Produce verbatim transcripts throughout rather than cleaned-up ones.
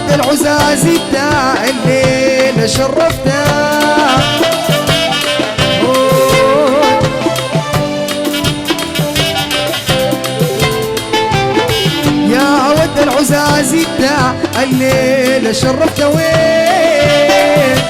ود العزاز بتاع الليل شرفته. يا ود العزاز بتاع الليل شرفته وين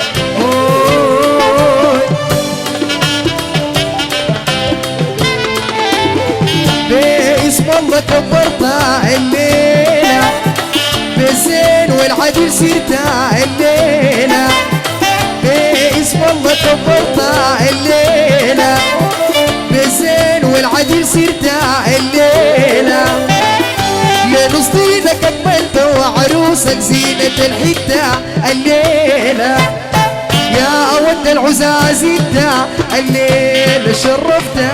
باسم الله كبرت الليلة بالزين والعدل سيرت الليلة باسم الله كبرت الليلة بالزين والعدل سيرت الليلة لنص دينك كملت وعروسك زينة الحتة الليلة. يا ود العزاز بتاع الليل شرفته.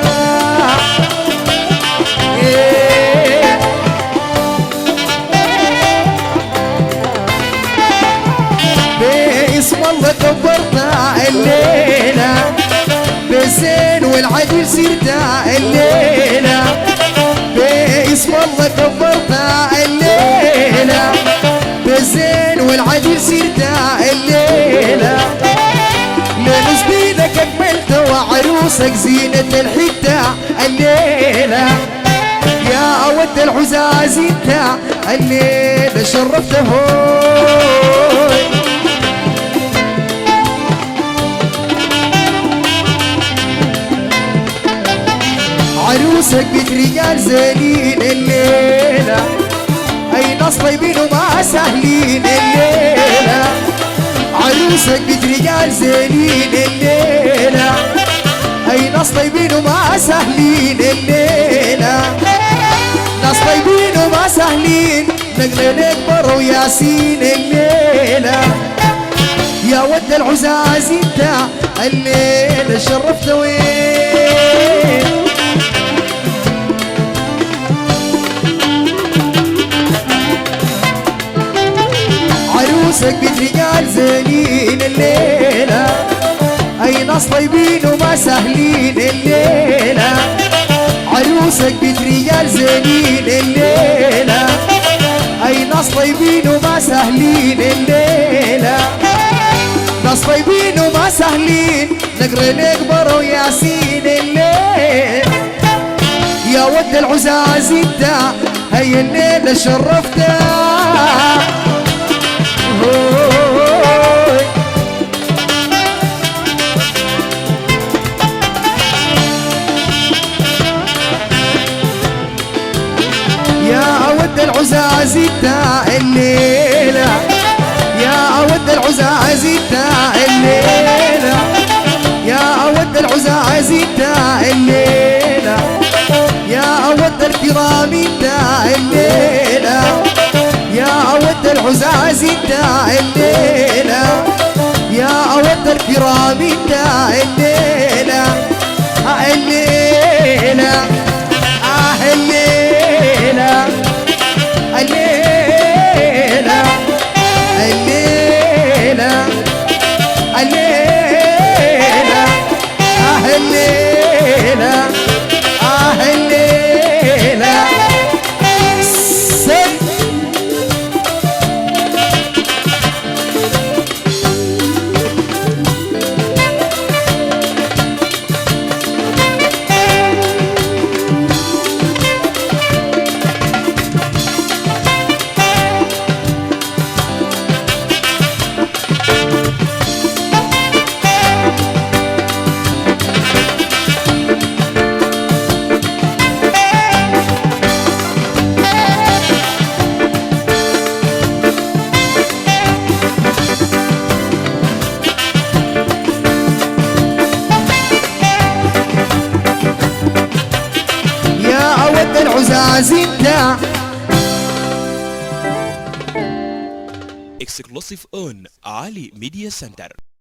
باسم الله كبرت الليلة بالزين والعدل سيرت الليلة باسم الله كبرت الليلة بالزين والعدل سيرت الليلة لنص دينك اكملت وعروسك زينة الحتة الليلة. يا ود العزاز بتاع الليل شرفته. عروسك بيت رجال زينين الليلة اي ناس طيبين وما سهلين الليلة. عروسك بيت رجال زينين الليلة اي ناس طيبين وما سهلين الليلة. ناس طيبين وما سهلين نقلين اكبر وياسين الليلة. يا ود العزاز بتاع الليل شرفته وين عروسك بيت رجال زينين الليلة اي ناس طيبين وما سهلين الليلة. عروسك بيت رجال زينين الليلة اي ناس طيبين وما سهلين الليلة. ناس طيبين وما سهلين نقرن اكبر وياسين الليل. يا ود العزاز بتاع هي الليلة شرفته. يا ود العزاز بتاع الليلة يا ود العزاز بتاع الليلة يا ود العزاز بتاع الليلة يا ود الكرام بتاع الليلة يا ود العزاز بتاع الليلة يا ود الكرام بتاع الليلة. اه الليلة اه الليلة الليلة الليلة الليلة اه الليلة اه الليلة سن العزاز بتاع exclusive on Ali Media Center.